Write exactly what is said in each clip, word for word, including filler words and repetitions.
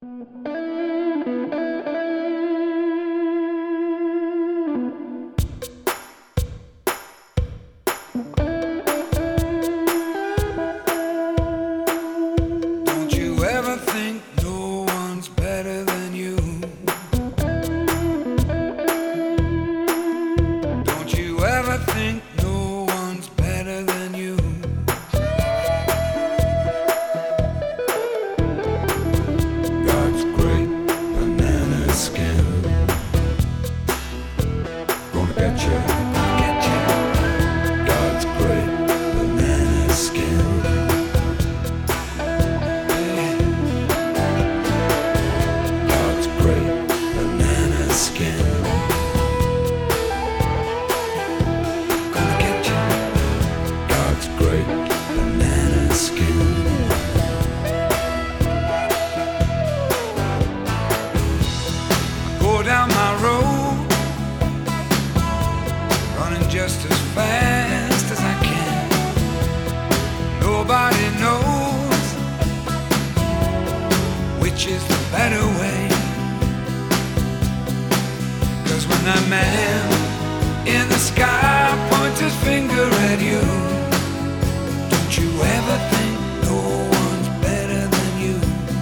Don't you ever think no one's better than you? Don't you ever think no one's better than you? God's great banana skin gonna get you, gonna get you. God's great banana skin. God's great banana skin. Gonna get you. God's great banana skin. Go down my road, running just as fast as I can. Nobody knows which is the better way. 'Cause when that man in the sky points his finger at you, don't you ever think no one's better than you?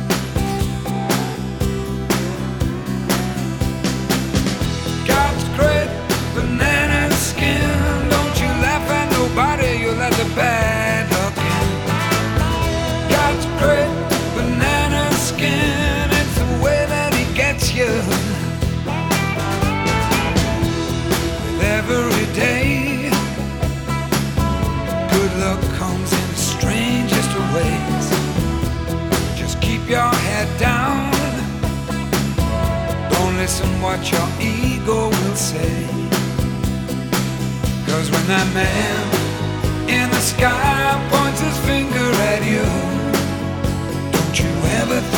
God's great banana skin. Don't you laugh at nobody, you'll let the bad luck in. God's great banana skin. It's the way that he gets you. With every day, good luck comes in the strangest of ways. Just keep your head down. Don't listen what your ego will say. 'Cause when that man in the sky points his finger at you, don't you ever